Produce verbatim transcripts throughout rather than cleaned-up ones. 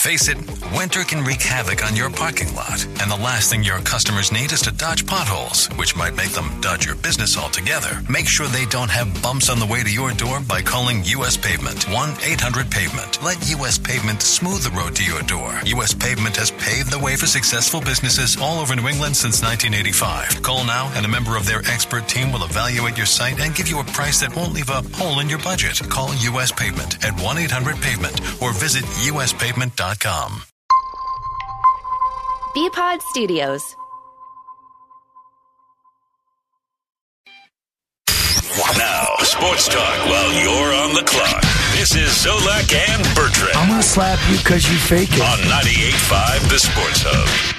Face it, winter can wreak havoc on your parking lot, and the last thing your customers need is to dodge potholes, which might make them dodge your business altogether. Make sure they don't have bumps on the way to your door by calling U S Pavement, one eight hundred pavement. Let U S Pavement smooth the road to your door. U S Pavement has paved the way for successful businesses all over New England since nineteen eighty-five. Call now, and a member of their expert team will evaluate your site and give you a price that won't leave a hole in your budget. Call U S Pavement at one eight hundred pavement or visit U S pavement dot com. B-Pod Studios. Now, sports talk while you're on the clock. This is Zolak and Bertrand. I'm going to slap you because you fake it. On ninety-eight point five, The Sports Hub.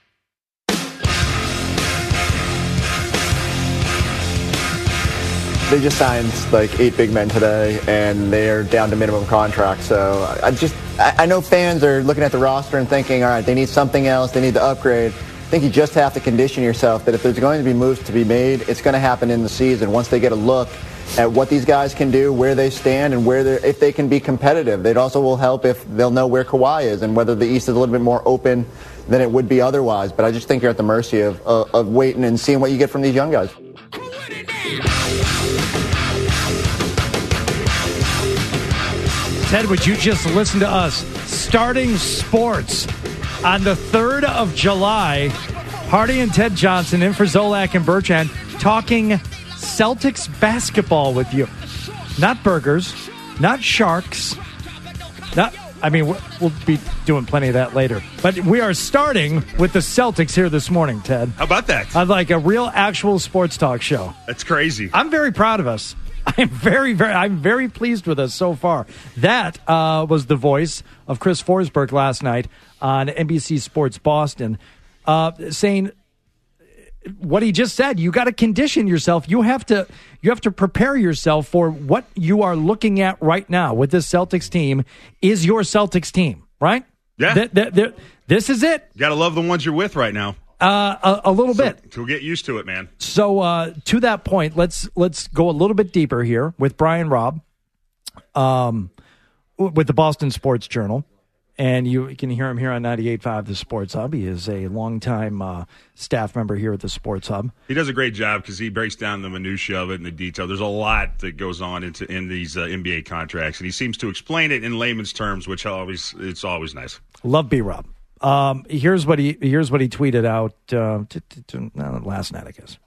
They just signed like eight big men today, and they're down to minimum contracts. So I just, I know fans are looking at the roster and thinking, all right, they need something else. They need to upgrade. I think you just have to condition yourself that if there's going to be moves to be made, it's going to happen in the season. Once they get a look at what these guys can do, where they stand, and where they're, if they can be competitive. It also will help if they'll know where Kawhi is and whether the East is a little bit more open than it would be otherwise. But I just think you're at the mercy of, of, of waiting and seeing what you get from these young guys. Ted, would you just listen to us? Starting sports on the third of July. Hardy and Ted Johnson in for Zolak and Bertrand talking Celtics basketball with you. Not burgers, not sharks. Not, I mean, we'll be doing plenty of that later. But we are starting with the Celtics here this morning, Ted. How about that? I'd like a real actual sports talk show. That's crazy. I'm very proud of us. I'm very, very, I'm very pleased with us so far. That uh, was the voice of Chris Forsberg last night on N B C Sports Boston, uh, saying what he just said. You got to condition yourself. You have to, you have to prepare yourself for what you are looking at right now with this Celtics team is your Celtics team, right? Yeah. Th- th- th- this is it. You got to love the ones you're with right now. Uh, a, a little so, bit. To get used to it, man. So uh, to that point, let's let's go a little bit deeper here with Brian Robb, um, with the Boston Sports Journal, and you can hear him here on ninety-eight point five The Sports Hub. He is a longtime uh, staff member here at the Sports Hub. He does a great job because he breaks down the minutia of it and the detail. There's a lot that goes on into in these uh, N B A contracts, and he seems to explain it in layman's terms, which always it's always nice. Love B. Rob. Um, here's what he here's what he tweeted out uh, t- t- t- uh, last night, I guess.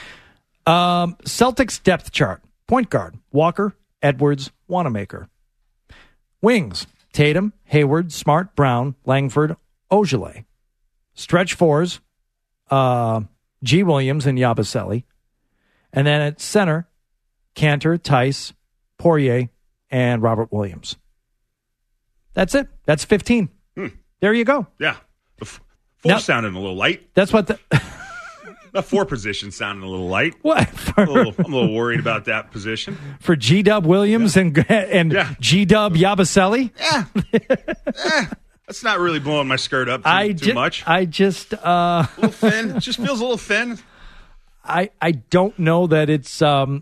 Um, Celtics depth chart: point guard Walker, Edwards, Wanamaker. Wings: Tatum, Hayward, Smart, Brown, Langford, Ogilvy. Stretch fours: uh, G. Williams and Yabusele. And then at center: Cantor, Tice, Poirier, and Robert Williams. That's it. That's fifteen. Hmm. There you go. Yeah. The f- four now, sounded a little light. That's what the... the four position sounded a little light. What? For, I'm, a little, I'm a little worried about that position. For G-Dub Williams yeah. and and yeah. G-Dub Yabusele? Yeah. eh, that's not really blowing my skirt up too, I too ju- much. I just... Uh, a little thin. It just feels a little thin. I, I don't know that it's... Um,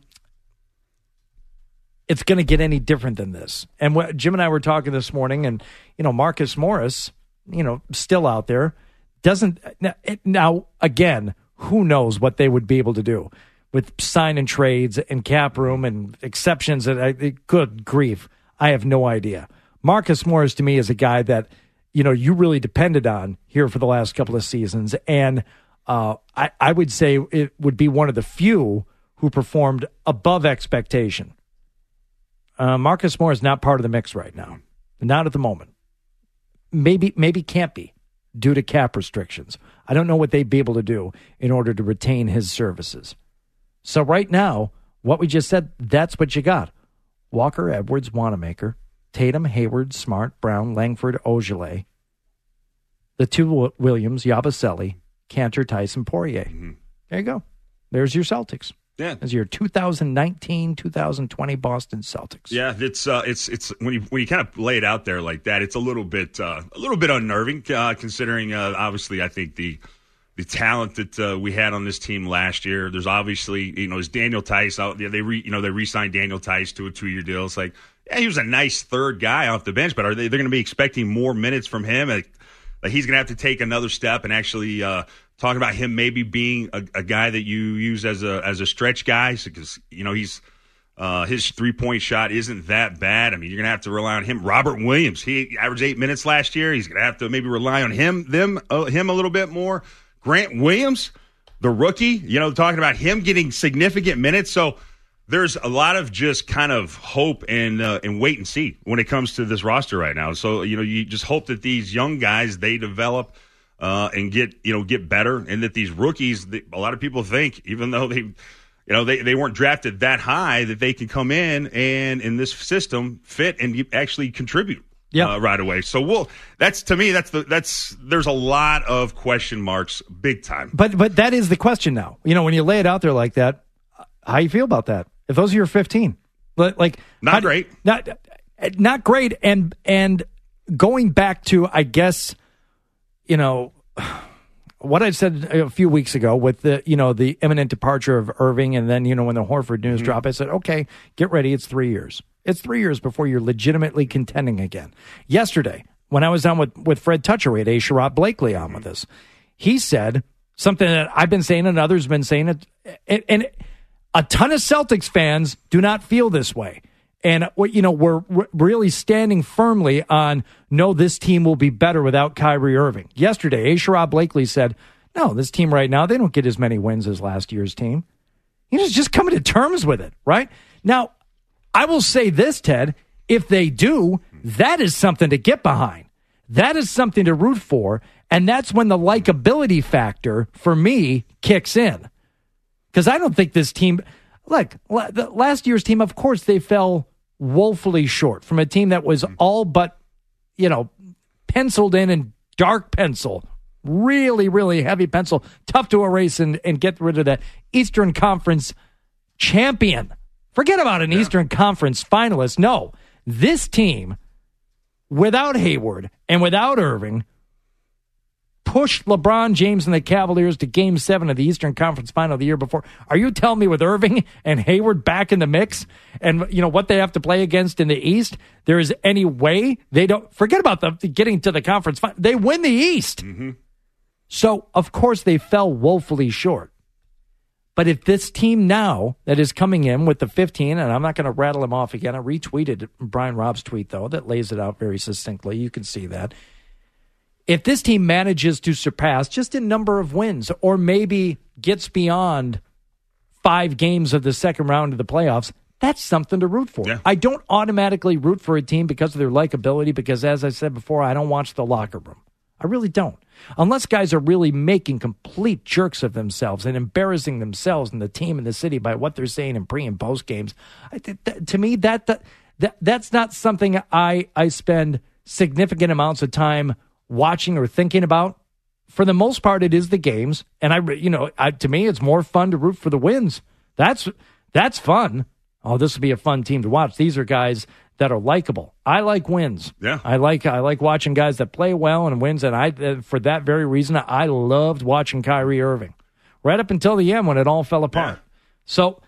it's going to get any different than this. And what Jim and I were talking this morning, and, you know, Marcus Morris... you know, still out there, doesn't now, now, again, who knows what they would be able to do with sign and trades and cap room and exceptions. And I, good grief, I have no idea. Marcus Morris to me is a guy that, you know, you really depended on here for the last couple of seasons. And uh, I, I would say it would be one of the few who performed above expectation. Uh, Marcus Morris is not part of the mix right now. Not at the moment. Maybe maybe can't be due to cap restrictions. I don't know what they'd be able to do in order to retain his services. So right now, what we just said, that's what you got. Walker, Edwards, Wanamaker, Tatum, Hayward, Smart, Brown, Langford, Ogilvy, the two Williams, Yabusele, Cantor, Tyson, Poirier. Mm-hmm. There you go. There's your Celtics. Yeah, as your two thousand nineteen two thousand twenty Boston Celtics. Yeah, it's uh, it's it's when you when you kind of lay it out there like that, it's a little bit uh, a little bit unnerving uh, considering uh, obviously I think the the talent that uh, we had on this team last year. There's obviously you know is Daniel Tice out. They re, you know they re-signed Daniel Tice to a two year deal. It's like yeah, he was a nice third guy off the bench, but are they they're going to be expecting more minutes from him? Like, like he's going to have to take another step and actually uh, talking about him maybe being a, a guy that you use as a as a stretch guy because you know he's uh, his three point shot isn't that bad. I mean, you're going to have to rely on him. Robert Williams, he averaged eight minutes last year. He's going to have to maybe rely on him them uh, him a little bit more. Grant Williams, the rookie, you know, talking about him getting significant minutes. So there's a lot of just kind of hope and uh, and wait and see when it comes to this roster right now. So, you know, you just hope that these young guys, they develop uh, and get, you know, get better. And that these rookies, they, a lot of people think, even though they, you know, they, they weren't drafted that high, that they can come in and in this system fit and actually contribute yep. uh, right away. So we'll, that's to me, that's the, that's, there's a lot of question marks big time. But, but that is the question now. You know, when you lay it out there like that, how you feel about that? If those are your fifteen, like not how, great, not not great, and and going back to I guess you know what I said a few weeks ago with the you know the imminent departure of Irving, and then you know when the Horford news mm-hmm. dropped, I said, okay, get ready, it's three years, it's three years before you're legitimately contending again. Yesterday, when I was on with with Fred Toucher, we had A. Sherrod Blakely on with us. He said something that I've been saying and others have been saying it, and. and a ton of Celtics fans do not feel this way. And, you know, we're really standing firmly on, no, this team will be better without Kyrie Irving. Yesterday, A. Sherrod Blakely said, no, this team right now, they don't get as many wins as last year's team. You know, just coming to terms with it, right? Now, I will say this, Ted, if they do, that is something to get behind. That is something to root for. And that's when the likability factor, for me, kicks in. Because I don't think this team, look, the last year's team, of course, they fell woefully short from a team that was all but, you know, penciled in in dark pencil, really, really heavy pencil, tough to erase and, and get rid of that Eastern Conference champion. Forget about an yeah. Eastern Conference finalist. No, this team, without Hayward and without Irving, pushed LeBron James and the Cavaliers to Game seven of the Eastern Conference Final the year before. Are you telling me with Irving and Hayward back in the mix and, you know, what they have to play against in the East, there is any way they don't... Forget about the getting to the conference final. They win the East. Mm-hmm. So, of course, they fell woefully short. But if this team now that is coming in with the fifteen, and I'm not going to rattle them off again, I retweeted Brian Robb's tweet, though, that lays it out very succinctly. You can see that. If this team manages to surpass just in number of wins or maybe gets beyond five games of the second round of the playoffs, that's something to root for. Yeah. I don't automatically root for a team because of their likability because, as I said before, I don't watch the locker room. I really don't. Unless guys are really making complete jerks of themselves and embarrassing themselves and the team and the city by what they're saying in pre- and post games. I, that, to me, that, that that that's not something I, I spend significant amounts of time watching or thinking about. For the most part, it is the games, and I, you know, I, to me, it's more fun to root for the wins. That's that's fun. Oh, this will be a fun team to watch. These are guys that are likable. I like wins. Yeah, I like I like watching guys that play well and wins. And I, for that very reason, I loved watching Kyrie Irving right up until the end when it all fell apart. Yeah. So,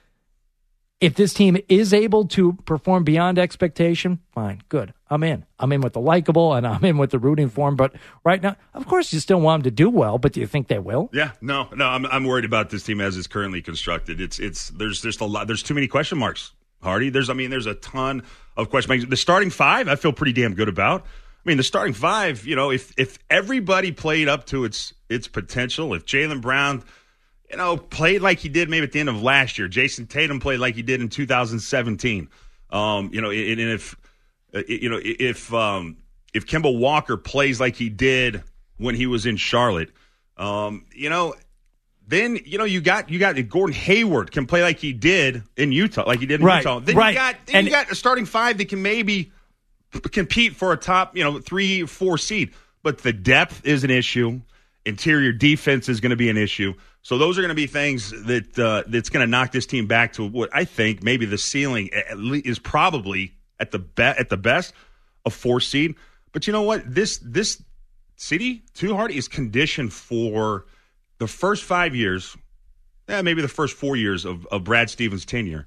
if this team is able to perform beyond expectation, fine, good. I'm in. I'm in with the likable, and I'm in with the rooting for them. But right now, of course, you still want them to do well, but do you think they will? Yeah, no, no. I'm I'm worried about this team as it's currently constructed. It's it's there's just a lot. There's too many question marks, Hardy. There's I mean, there's a ton of question marks. The starting five, I feel pretty damn good about. I mean, the starting five. You know, if if everybody played up to its its potential, if Jaylen Brown, you know, played like he did maybe at the end of last year. Jason Tatum played like he did in two thousand seventeen. Um, you know, and, and if uh, you know if um, if Kemba Walker plays like he did when he was in Charlotte, um, you know, then you know you got you got Gordon Hayward can play like he did in Utah, like he did in right, Utah. Then right. you got then and you got a starting five that can maybe compete for a top, you know, three, four seed. But the depth is an issue. Interior defense is going to be an issue. So those are going to be things that uh, that's going to knock this team back to what I think maybe the ceiling at least is probably at the be- at the best a four seed. But you know what? This this city, Too Hard, is conditioned for the first five years, eh, maybe the first four years of, of Brad Stevens' tenure.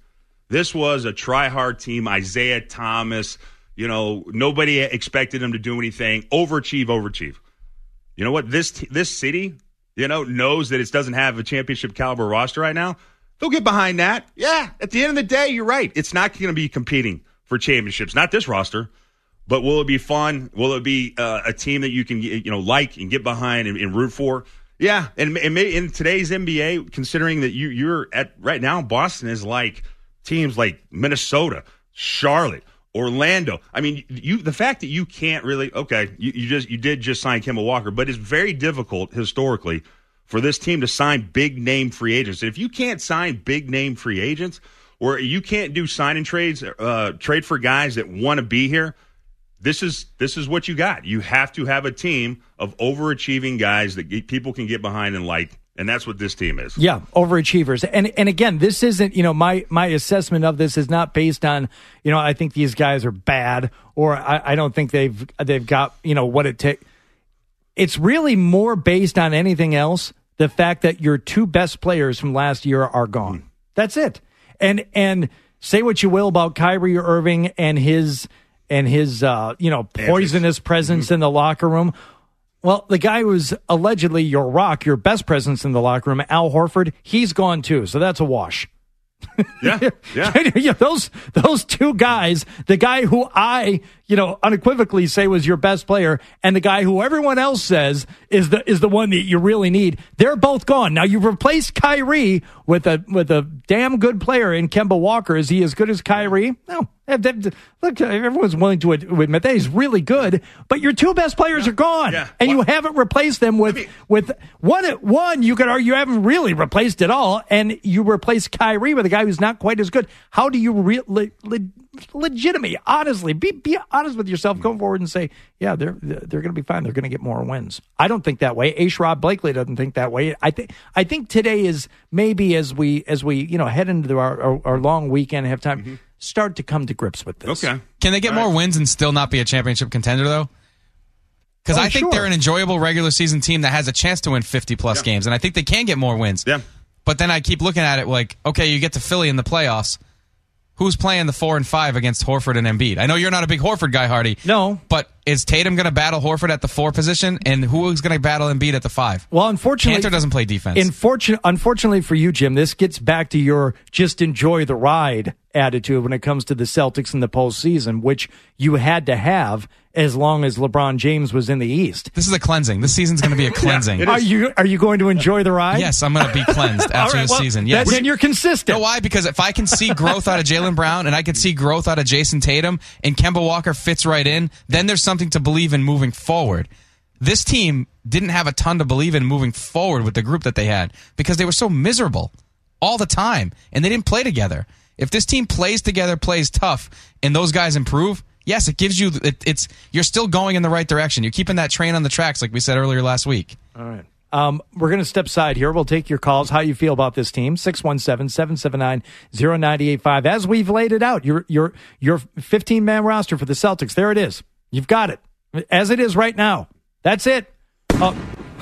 This was a try-hard team. Isaiah Thomas, you know, nobody expected him to do anything. Overachieve, overachieve. You know what? This this city, you know, knows that it doesn't have a championship caliber roster right now. They'll get behind that. Yeah, at the end of the day, you're right. It's not going to be competing for championships. Not this roster. But will it be fun? Will it be uh, a team that you can, you know, like and get behind and, and root for? Yeah, and, and in today's N B A, considering that you, you're at right now, Boston is like teams like Minnesota, Charlotte, Orlando. I mean, you the fact that you can't really okay, you, you just you did just sign Kemba Walker, but it's very difficult historically for this team to sign big name free agents. And if you can't sign big name free agents, or you can't do sign and trades, uh, trade for guys that want to be here. This is this is what you got. You have to have a team of overachieving guys that get, people can get behind and like, and that's what this team is. Yeah, overachievers. And and again, this isn't, you know, my my assessment of this is not based on, you know, I think these guys are bad, or I, I don't think they've they've got, you know, what it takes. It's really more based on anything else, the fact that your two best players from last year are gone. Mm. That's it. And and say what you will about Kyrie Irving and his and his, uh, you know, poisonous presence mm-hmm. in the locker room. Well, the guy who's allegedly your rock, your best presence in the locker room, Al Horford, he's gone too. So that's a wash. Yeah, yeah. yeah. Those those two guys, the guy who I, you know, unequivocally say was your best player, and the guy who everyone else says is the is the one that you really need, they're both gone. Now you've replaced Kyrie with a with a damn good player in Kemba Walker. Is he as good as Kyrie? No. Look, everyone's willing to admit that he's really good, but your two best players yeah. are gone, yeah. and well, you haven't replaced them with I mean, with one. One, you could argue you haven't really replaced at all, and you replace Kyrie with a guy who's not quite as good. How do you re- le- le- legitimately, honestly, be be honest with yourself? Go forward and say, yeah, they're they're going to be fine. They're going to get more wins. I don't think that way. A-Shrod Blakely doesn't think that way. I think I think today is maybe as we as we you know head into our our, our long weekend and have time. Mm-hmm. Start to come to grips with this. Okay. Can they get All more right. wins and still not be a championship contender, though? Because oh, I think sure. they're an enjoyable regular season team that has a chance to win fifty-plus yeah. games, and I think they can get more wins. Yeah. But then I keep looking at it like, okay, you get to Philly in the playoffs. Who's playing the four and five against Horford and Embiid? I know you're not a big Horford guy, Hardy. No. But is Tatum going to battle Horford at the four position, and who is going to battle Embiid at the five? Well, unfortunately, Kanter doesn't play defense. Unfortunately, unfortunately for you, Jim, this gets back to your just enjoy the ride attitude when it comes to the Celtics in the postseason, which you had to have as long as LeBron James was in the East. This is a cleansing. This season's going to be a cleansing. yeah, are you are you going to enjoy the ride? Yes, I'm going to be cleansed after right, this well, season. Yes. Then you're consistent. You know why? Because if I can see growth out of Jaylen Brown and I can see growth out of Jason Tatum and Kemba Walker fits right in, then there's something to believe in moving forward. This team didn't have a ton to believe in moving forward with the group that they had because they were so miserable all the time and they didn't play together. If this team plays together, plays tough, and those guys improve, yes, it gives you it, it's you're still going in the right direction. You're keeping that train on the tracks, like we said earlier last week. All right. Um, we're going to step aside here. We'll take your calls. How you feel about this team? six one seven, seven seven nine, zero nine eight five. As we've laid it out, your your your fifteen-man roster for the Celtics, there it is. You've got it. As it is right now. That's it. Oh.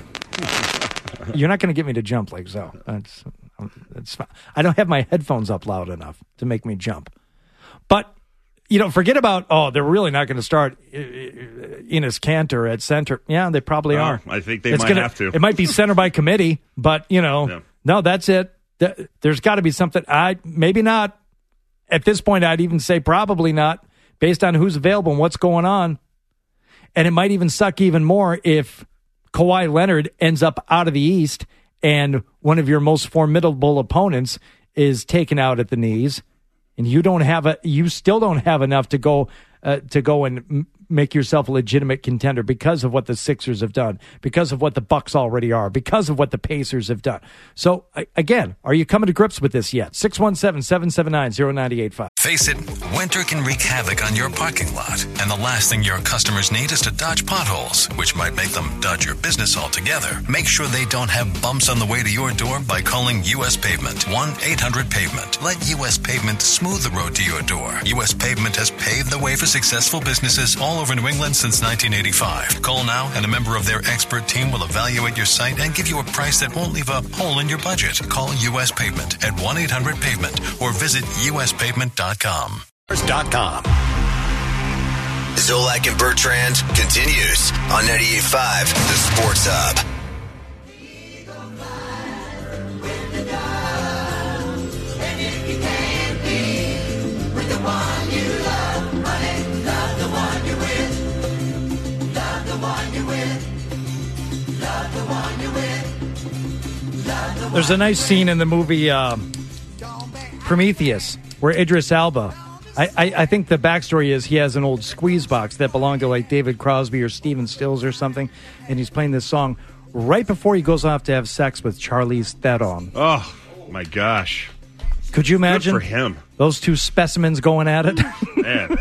You're not going to get me to jump like so. That's, that's fine. I don't have my headphones up loud enough to make me jump. But, you know, forget about, oh, they're really not going to start Enes Kanter at center. Yeah, they probably uh, are. I think they it's might gonna, have to. It might be center by committee, but, you know, yeah. no, that's it. There's got to be something. I Maybe not. At this point, I'd even say probably not, based on who's available and what's going on. And it might even suck even more if Kawhi Leonard ends up out of the East and one of your most formidable opponents is taken out at the knees, and you don't have a, you still don't have enough to go uh, to go and m- make yourself a legitimate contender because of what the Sixers have done, because of what the Bucks already are, because of what the Pacers have done. So again, are you coming to grips with this yet? six one seven, seven seven nine, zero nine eight five. Face it, winter can wreak havoc on your parking lot, and the last thing your customers need is to dodge potholes, which might make them dodge your business altogether. Make sure they don't have bumps on the way to your door by calling U S Pavement, one eight hundred pavement. Let U S Pavement smooth the road to your door. U S Pavement has paved the way for successful businesses all over New England since nineteen eighty-five. Call now and a member of their expert team will evaluate your site and give you a price that won't leave a hole in your budget. Call U S Pavement at one eight hundred pavement or visit U S pavement dot com. .com. Zolak and Bertrand continues on ninety-eight point five, The Sports Hub. There's a nice scene in the movie uh, Prometheus where Idris Elba, I, I, I think the backstory is he has an old squeeze box that belonged to like David Crosby or Stephen Stills or something, and he's playing this song right before he goes off to have sex with Charlize Theron. Oh, my gosh. Could you imagine Good for him. Those two specimens going at it? Man.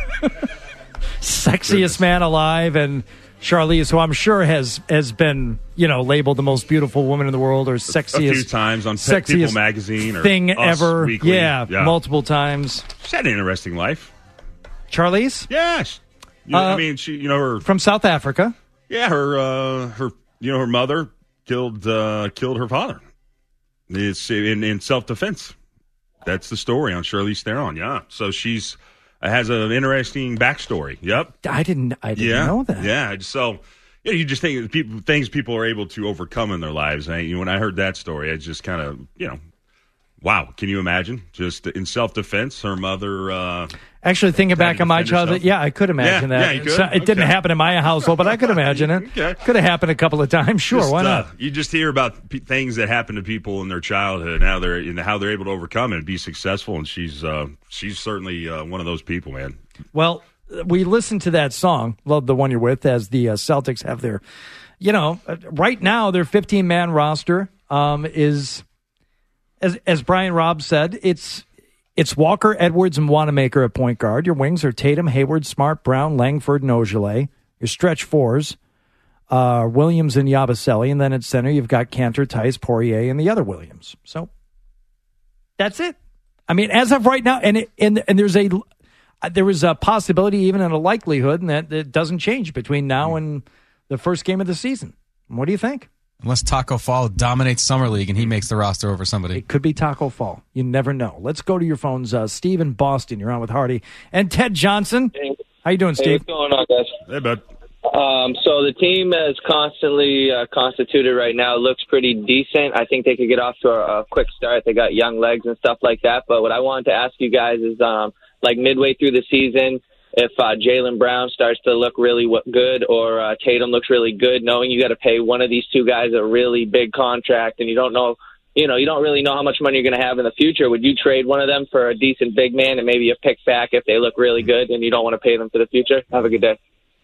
Sexiest Goodness. man alive, and Charlize, who I'm sure has has been, you know, labeled the most beautiful woman in the world or sexiest. A few times on Pe- People Magazine or thing Us ever. Weekly. Yeah, yeah, multiple times. She's had an interesting life. Charlize? Yeah. She, you know, Uh, I mean, she, you know, her. From South Africa. Yeah, her, uh, her, you know, her mother killed uh, killed her father. It's in, in self defense. That's the story on Charlize Theron. Yeah, so she's uh, has an interesting backstory. Yep, I didn't. I didn't yeah. know that. Yeah, so you know, you just think people, things people are able to overcome in their lives. And you know, when I heard that story, I just kind of, you know, wow. Can you imagine? Just in self defense, her mother. Uh, Actually, thinking back on my defend childhood, herself? yeah, I could imagine Yeah, that. yeah, you could? So it didn't Okay. happen in my household, but I could imagine it. Okay. Could have happened a couple of times. Sure, Just, why uh, not? you just hear about p- things that happen to people in their childhood, and how they're and how they're able to overcome it and be successful. And she's uh, she's certainly uh, one of those people, man. Well, we listened to that song, Love the One You're With, as the uh, Celtics have their, you know, uh, right now their fifteen-man roster um, is, as as Brian Robb said, it's it's Walker, Edwards, and Wanamaker at point guard. Your wings are Tatum, Hayward, Smart, Brown, Langford, and Ogilvy. Your stretch fours, uh, Williams and Yabusele, and then at center you've got Cantor, Tice, Poirier, and the other Williams. So that's it. I mean, as of right now, and it, and and there's a there is a possibility, even in a likelihood, and that it doesn't change between now and the first game of the season. What do you think? Unless Taco Fall dominates Summer League and he makes the roster over somebody. It could be Taco Fall. You never know. Let's go to your phones. Uh, Steve in Boston, you're on with Hardy. And Ted Johnson. How you doing, Hey, Steve? what's going on, guys? Hey, bud. Um, so the team is constantly uh, constituted right now. Looks pretty decent. I think they could get off to a, a quick start. They got young legs and stuff like that. But what I wanted to ask you guys is, um, like midway through the season, if uh, Jaylen Brown starts to look really w- good or uh, Tatum looks really good, knowing you got to pay one of these two guys a really big contract and you don't know, you know, you don't really know how much money you're going to have in the future. Would you trade one of them for a decent big man and maybe a pick back if they look really good and you don't want to pay them for the future? Have a good day.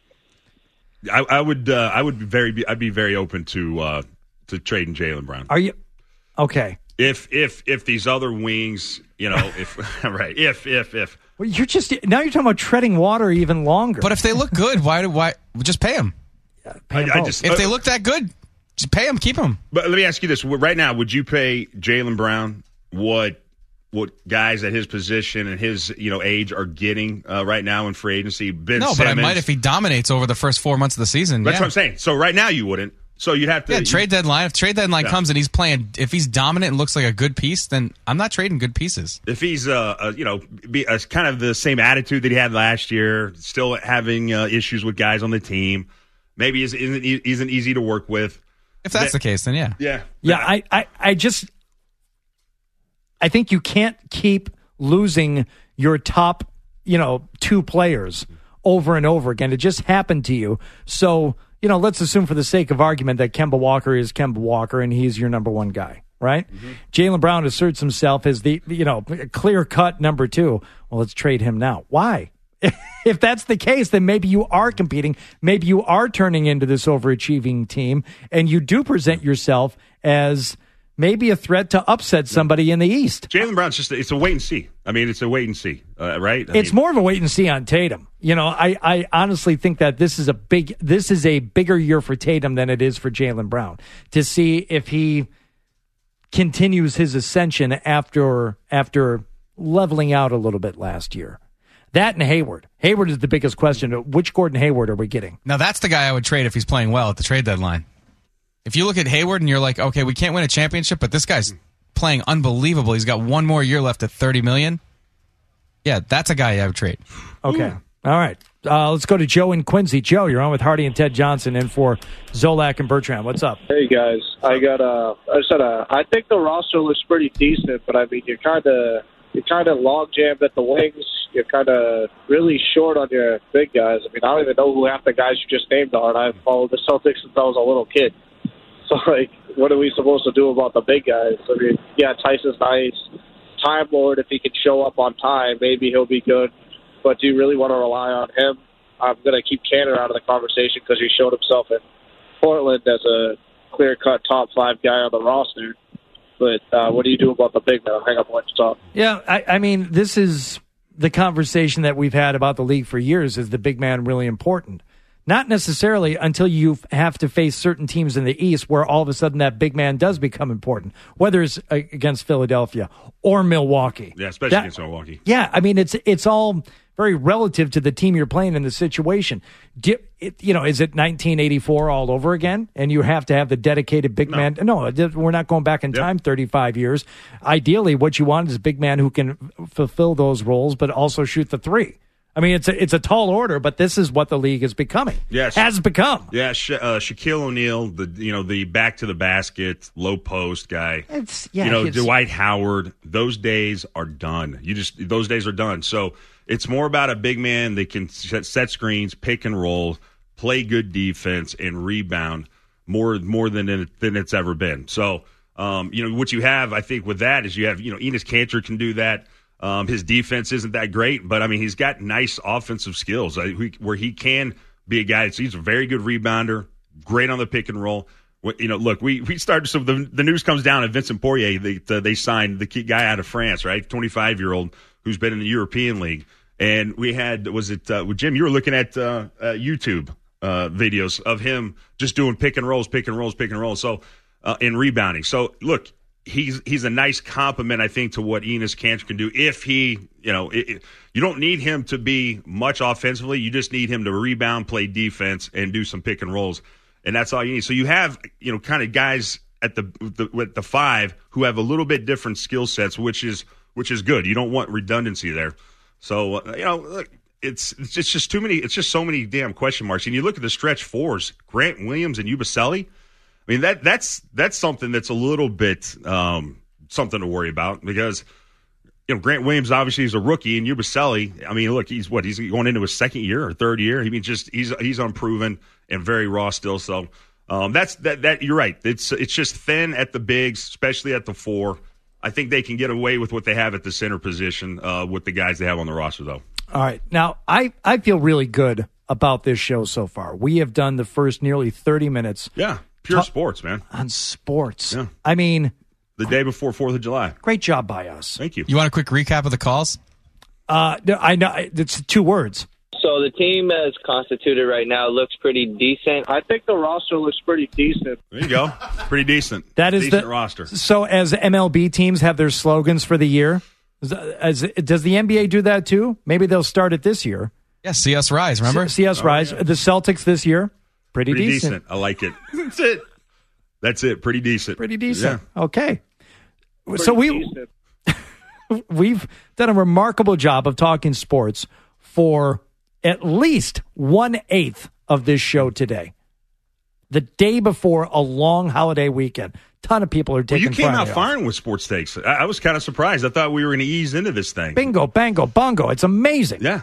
I, I would. Uh, I would be very. I'd be very open to uh, to trading Jaylen Brown. Are you okay? If if if these other wings, you know, if right, if if if. Well, you're just now you're talking about treading water even longer. But if they look good, why do why just pay them? Pay 'em I, I both. just If uh, they look that good, just pay them, keep them. But let me ask you this: right now, would you pay Jaylen Brown what what guys at his position and his you know age are getting uh, right now in free agency? Ben No, Simmons, but I might if he dominates over the first four months of the season. That's yeah. what I'm saying. So right now you wouldn't. So you'd have to. Yeah, trade deadline. If trade deadline Yeah. comes and he's playing, if he's dominant and looks like a good piece, then I'm not trading good pieces. If he's, uh, uh you know, be uh, kind of the same attitude that he had last year, still having uh, issues with guys on the team, maybe isn't isn't, isn't easy to work with. If that's That- the case, then yeah. Yeah, Yeah, I, I, I just I think you can't keep losing your top, you know, two players over and over again. It just happened to you. So, you know, let's assume for the sake of argument that Kemba Walker is Kemba Walker and he's your number one guy, right? Mm-hmm. Jaylen Brown asserts himself as the, you know, clear-cut number two. Well, let's trade him now. Why? If that's the case, then maybe you are competing. Maybe you are turning into this overachieving team, and you do present yourself as maybe a threat to upset somebody in the East. Jaylen Brown's just, it's a wait and see. I mean, it's a wait and see, uh, right? I It's mean, more of a wait and see on Tatum. You know, I, I honestly think that this is a big, this is a bigger year for Tatum than it is for Jaylen Brown to see if he continues his ascension after, after leveling out a little bit last year. That and Hayward. Hayward is the biggest question. Which Gordon Hayward are we getting? Now, that's the guy I would trade if he's playing well at the trade deadline. If you look at Hayward and you're like, okay, we can't win a championship, but this guy's playing unbelievable. He's got one more year left at thirty million dollars. Yeah, that's a guy I would trade. Okay. Ooh. All right. Uh, let's go to Joe in Quincy. Joe, you're on with Hardy and Ted Johnson in for Zolak and Bertrand. What's up? Hey, guys. I got a, I said, a, I think the roster looks pretty decent, but I mean, you're kind of, you're kind of log jammed at the wings. You're kind of really short on your big guys. I mean, I don't even know who half the guys you just named are. I've followed the Celtics since I was a little kid. So, like, what are we supposed to do about the big guys? I mean, yeah, Tyson's nice. Time Lord, if he can show up on time, maybe he'll be good. But do you really want to rely on him? I'm going to keep Canner out of the conversation because he showed himself in Portland as a clear-cut top five guy on the roster. But uh, what do you do about the big man? Hang up and let you talk. Yeah, I, I mean, this is the conversation that we've had about the league for years. Is the big man really important? Not necessarily until you have to face certain teams in the East where all of a sudden that big man does become important, whether it's against Philadelphia or Milwaukee. Yeah, especially that, against Milwaukee. Yeah, I mean, it's it's all very relative to the team you're playing in the situation. Do, it, you know, is it nineteen eighty-four all over again? And you have to have the dedicated big no. man. No, we're not going back in yep. time thirty-five years. Ideally, what you want is a big man who can fulfill those roles, but also shoot the three. I mean, it's a, it's a tall order, but this is what the league is becoming. Yes. Has become. Yeah, Sha- uh, Shaquille O'Neal, the you know the back to the basket, low post guy. It's yeah, you know it's, Dwight Howard. Those days are done. You just those days are done. So it's more about a big man that can set screens, pick and roll, play good defense, and rebound more more than it, than it's ever been. So um, you know what you have, I think, with that is you have you know Enes Kanter can do that. Um, his defense isn't that great, but, I mean, he's got nice offensive skills uh, where he can be a guy. He's a very good rebounder, great on the pick and roll. You know, look, we, we started – so the, the news comes down at Vincent Poirier. They, uh, they signed the guy out of France, right, twenty-five-year-old who's been in the European League. And we had – was it uh, – Jim, you were looking at uh, uh, YouTube uh, videos of him just doing pick and rolls, pick and rolls, pick and rolls, so uh, and rebounding. So, look – He's he's a nice compliment, I think, to what Enes Kanter can do. If he, you know, it, it, you don't need him to be much offensively. You just need him to rebound, play defense, and do some pick and rolls, and that's all you need. So you have, you know, kind of guys at the, the with the five who have a little bit different skill sets, which is which is good. You don't want redundancy there. So uh, you know, look, it's it's just, it's just too many. It's just so many damn question marks. And you look at the stretch fours: Grant Williams and Yabusele. I mean, that that's that's something that's a little bit um, something to worry about because, you know, Grant Williams obviously is a rookie, and Yabusele, I mean, look, he's what he's going into his second year or third year. I mean, just he's he's unproven and very raw still. So um, that's that that you're right. It's it's just thin at the bigs, especially at the four. I think they can get away with what they have at the center position uh, with the guys they have on the roster, though. All right, now I I feel really good about this show so far. We have done the first nearly thirty minutes. Yeah. Pure sports, man. On sports. Yeah. I mean. The day before fourth of July. Great job by us. Thank you. You want a quick recap of the calls? Uh, no, I know. It's two words. So the team as constituted right now looks pretty decent. I think the roster looks pretty decent. There you go. Pretty decent. That is decent the roster. So as M L B teams have their slogans for the year, as, does the N B A do that too? Maybe they'll start it this year. Yeah, see us rise, remember? See, see us oh, rise. Yeah. The Celtics this year. Pretty, Pretty decent. decent. I like it. That's it. That's it. Pretty decent. Pretty decent. Yeah. Okay. Pretty so we decent. we've done a remarkable job of talking sports for at least one eighth of this show today. The day before a long holiday weekend. Ton of people are taking. Well, you came Friday out firing with sports takes. I, I was kind of surprised. I thought we were going to ease into this thing. Bingo, bango, bongo. It's amazing. Yeah.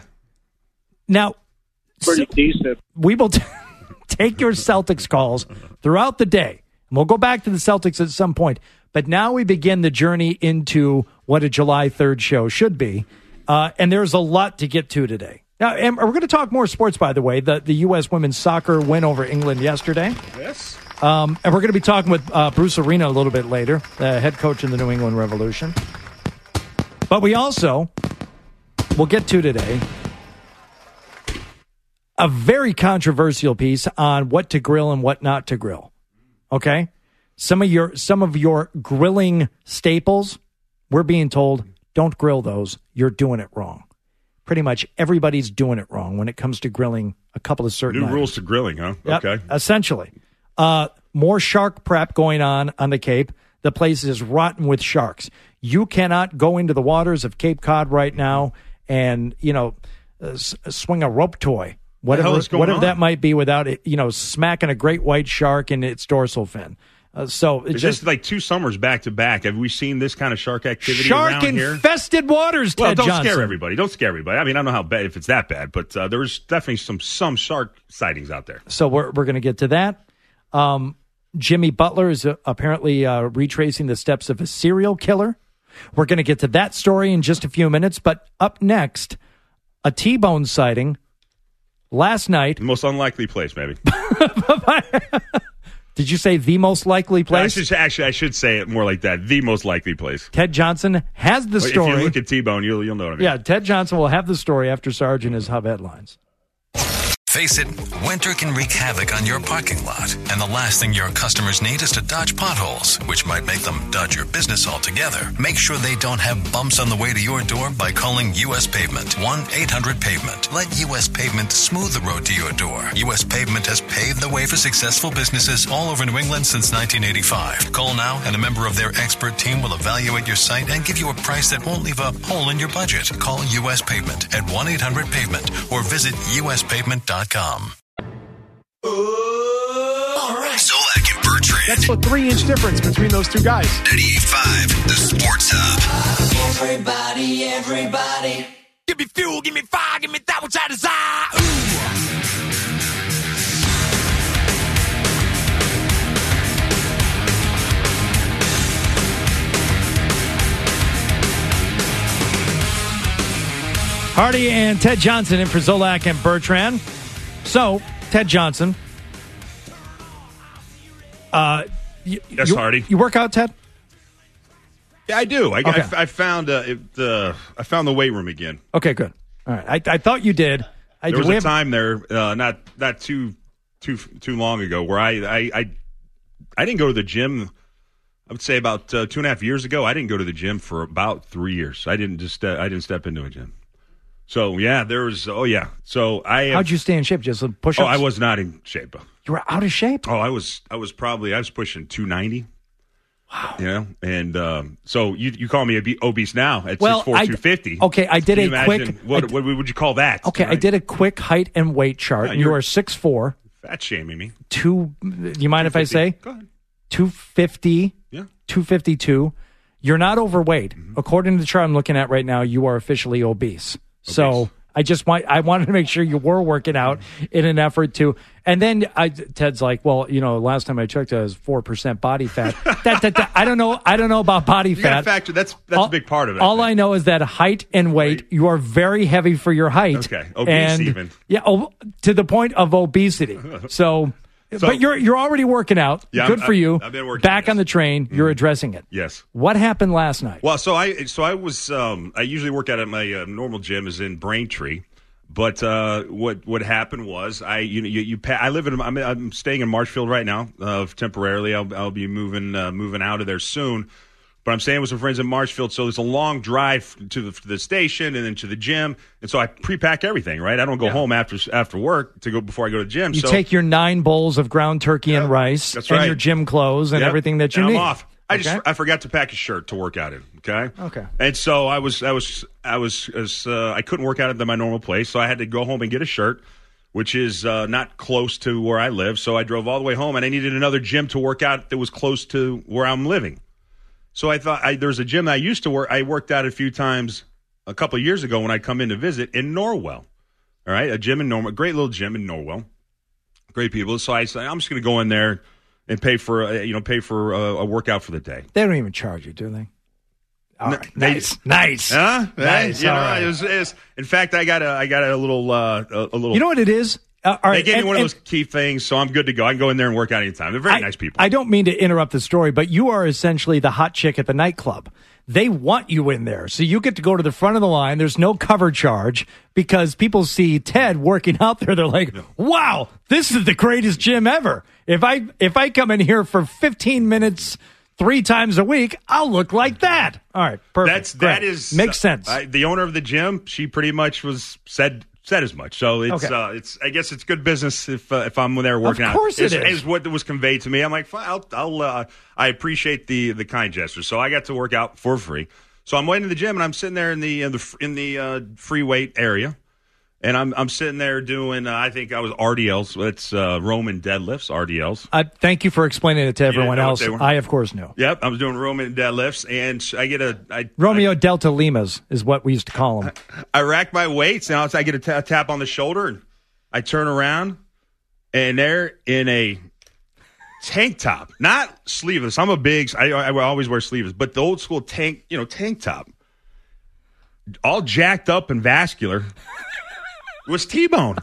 Now, Pretty so decent. We will t- take your Celtics calls throughout the day. And we'll go back to the Celtics at some point. But now we begin the journey into what a July third show should be. Uh, and there's a lot to get to today. Now, and we're going to talk more sports, by the way. The, the U S women's soccer win over England yesterday. Yes. Um, and we're going to be talking with uh, Bruce Arena a little bit later, the head coach in the New England Revolution. But we also will get to today a very controversial piece on what to grill and what not to grill. Okay? Some of your some of your grilling staples, we're being told, don't grill those. You're doing it wrong. pretty much everybody's doing it wrong when it comes to grilling a couple of certain New items. rules to grilling, huh? Yep, Okay. essentially. Uh, more shark prep going on on the Cape. The place is rotten with sharks. You cannot go into the waters of Cape Cod right now and, you know, uh, s- swing a rope toy, whatever, hell is going whatever on? that might be, without it, you know, smacking a great white shark in its dorsal fin. Uh, so it Is just this like two summers back to back? Have we seen this kind of shark activity around here? shark-infested waters, Ted Well, don't Johnson. scare everybody. Don't scare everybody. I mean, I don't know how bad if it's that bad, but uh, there's definitely some some shark sightings out there. So we're we're going to get to that. Um, Jimmy Butler is uh, apparently uh, retracing the steps of a serial killer. We're going to get to that story in just a few minutes. But up next, a T-bone sighting last night. The most unlikely place, maybe. Did you say the most likely place? I should, actually, I should say it more like that. The most likely place. Ted Johnson has the If story. you look at T-Bone, you'll you'll know what I mean. Yeah, Ted Johnson will have the story after Sarge and his Hub headlines. Face it, winter can wreak havoc on your parking lot, and the last thing your customers need is to dodge potholes, which might make them dodge your business altogether. Make sure they don't have bumps on the way to your door by calling U S Pavement, one eight hundred pavement. Let U S Pavement smooth the road to your door. U S Pavement has paved the way for successful businesses all over New England since nineteen eighty-five. Call now, and a member of their expert team will evaluate your site and give you a price that won't leave a hole in your budget. Call U S Pavement at one eight hundred pavement or visit U S pavement dot com. All right. Zolak and Bertrand. That's a three-inch difference between those two guys. ninety-eight point five, the Sports Hub. Everybody, everybody. Give me fuel, give me fire, give me that which I desire. Hardy and Ted Johnson in for Zolak and Bertrand. So, Ted Johnson. Uh, you, Yes, you, Hardy. You work out, Ted? Yeah, I do. I, Okay. I, I found uh, it, uh, I found the weight room again. Okay, good. All right. I, I thought you did. I, There was we a have- time there, uh, not not too too too long ago, where I I I, I didn't go to the gym. I would say about uh, two and a half years ago. I didn't go to the gym for about three years. I didn't just uh, I didn't step into a gym. So yeah, there was. Oh yeah. So I. Have, How'd you stay in shape? Just push Oh, ups? I was not in shape. You were out of shape? Oh, I was. I was probably. I was pushing two ninety. Wow. You know, and um, so you you call me obe- obese now at Well, six four, I- two fifty. okay, I did Can you a quick- imagine What, I d- what would you call that? Okay, I right? did a quick height and weight chart. Yeah, you you're- are six four, Fat shaming me. two. Do you mind if I say? Go ahead. two fifty, Yeah. two fifty-two. You're not overweight. Mm-hmm. According to the chart I'm looking at right now, you are officially obese. So Obese. I just want I wanted to make sure you were working out in an effort to. And then I, Ted's like, well, you know, last time I checked, I was four percent body fat. that, that, that, I don't know. I don't know about body You got fat. to factor. That's that's all, a big part of it. All I, I know is that height and weight, you are very heavy for your height. Okay. Obese and, even. Yeah, oh, to the point of obesity. So, So- but you're you're already working out. Yeah, Good I'm- for you. I've been working, Back yes. on the train. You're addressing it. Yes. What happened last night? Well, so I so I was um, I usually work out at my uh, normal gym is in Braintree, but uh, what what happened was I you know you, you pa- I live in I'm, I'm staying in Marshfield right now uh, temporarily. I'll I'll be moving uh, moving out of there soon. But I'm staying with some friends in Marshfield, so it's a long drive to the, to the station and then to the gym, and so I pre-pack everything. Right, I don't go Yeah. home after after work to go before I go to the gym. You so, take your nine bowls of ground turkey and rice that's and right. your gym clothes and Yep. everything that you and need. I'm off. I Okay? just I forgot to pack a shirt to work out in. Okay. Okay. And so I was I was I was as, uh, I couldn't work out at my normal place, so I had to go home and get a shirt, which is uh, not close to where I live. So I drove all the way home, and I needed another gym to work out that was close to where I'm living. So I thought I, there's a gym I used to work. I worked out a few times a couple of years ago when I come in to visit in Norwell. All right, a gym in Norwell, great little gym in Norwell, great people. So I said I'm just going to go in there and pay for a, you know pay for a, a workout for the day. They don't even charge you, do they? All right. They- Nice. Nice. Huh? Nice. You know, All right. it was, it was, in fact, I got a I got a little uh, a, a little. You know what it is? Uh, all right. They gave and- me one of and- those key things, so I'm good to go. I can go in there and work out anytime. They're very I, nice people. I don't mean to interrupt the story, but you are essentially the hot chick at the nightclub. They want you in there. So you get to go to the front of the line. There's no cover charge because people see Ted working out there. They're like, wow, this is the greatest gym ever. If I if I come in here for fifteen minutes three times a week, I'll look like that. All right, perfect. That's Great. that is makes sense. I, the owner of the gym, she pretty much was said said as much. So it's Okay. uh, it's I guess it's good business if uh, if I'm there working Of course out. it is, is. is what was conveyed to me. I'm like, fine, I'll, I'll uh, I appreciate the the kind gesture. So I got to work out for free. So I'm waiting in the gym and I'm sitting there in the in the in the uh, free weight area. And I'm I'm sitting there doing, uh, I think I was R D Ls. It's uh, Roman deadlifts, R D Ls. Uh, thank you for explaining it to everyone know what else. they were? I, of course, knew. Yep, I was doing Roman deadlifts, and I get a I, Romeo Delta Limas is what we used to call them. I rack my weights, and I get a t- tap on the shoulder, and I turn around, and they're in a tank top, not sleeveless. I'm a big, I, I always wear sleeveless, but the old school tank, you know, tank top, all jacked up and vascular. Was T-Bone.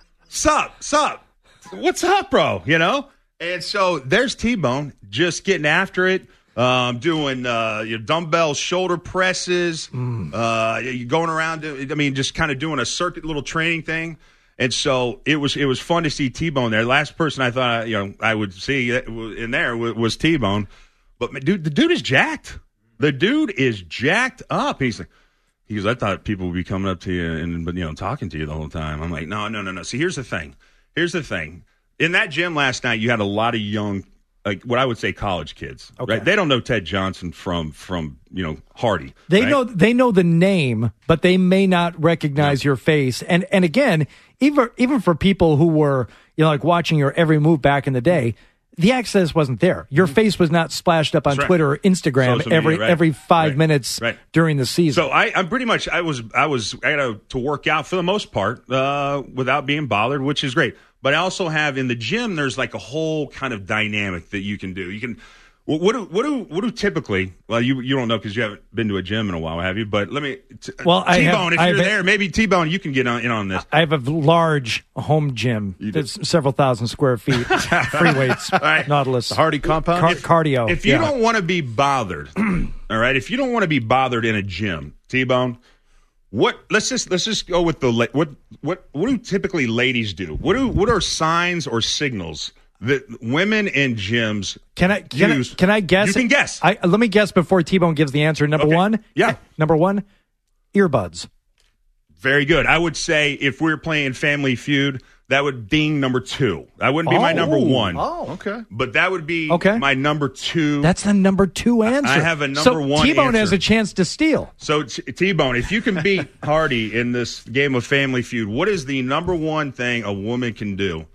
Sup, sup. What's up, bro? You know? And so there's T-Bone just getting after it, um, doing uh, your dumbbell shoulder presses, mm. uh, you going around, I mean, just kind of doing a circuit little training thing. And so it was it was fun to see T-Bone there. The last person I thought you know I would see in there was T-Bone. But, dude, the dude is jacked. The dude is jacked up. He's like, He goes, I thought people would be coming up to you and, you know, talking to you the whole time. I'm like, no, no, no, no. See, here's the thing. Here's the thing. In that gym last night, you had a lot of young, like what I would say college kids. Okay. Right? They don't know Ted Johnson from, from you know, Hardy. They right? know they know the name, but they may not recognize your face. And and again, even even for people who were, you know, like watching your every move back in the day, the access wasn't there. Your face was not splashed up on That's right. Twitter or Instagram Social every media, right. every five Right. minutes Right. during the season. So I, I'm pretty much I was I was I got to, to work out for the most part uh, without being bothered, which is great. But I also have in the gym there's like a whole kind of dynamic that you can do. You can what what do what do, what do typically? Well, you you don't know because you haven't been to a gym in a while, have you? But let me. T- Well, I have- T-Bone, if I you're have- there, maybe T-Bone, you can get on, in on this. I have a large home gym that's several thousand square feet, free weights, right. Nautilus, The Hardy compound? car- If- cardio. If you Yeah. don't want to be bothered, all right. If you don't want to be bothered in a gym, T-Bone, what? Let's just let's just go with the la- what what what do typically ladies do? What do what are signs or signals that women in gyms Can I can, I use? can I guess? You can guess. I, let me guess before T-Bone gives the answer. Number Okay. one, Yeah. Number one, earbuds. Very good. I would say if we're playing Family Feud, that would ding number two. That wouldn't be my Oh. number one. Oh, okay. But that would be Okay. my number two. That's the number two answer. I have a number so one T-Bone answer. has a chance to steal. So, T- T-Bone, if you can beat Hardy in this game of Family Feud, what is the number one thing a woman can do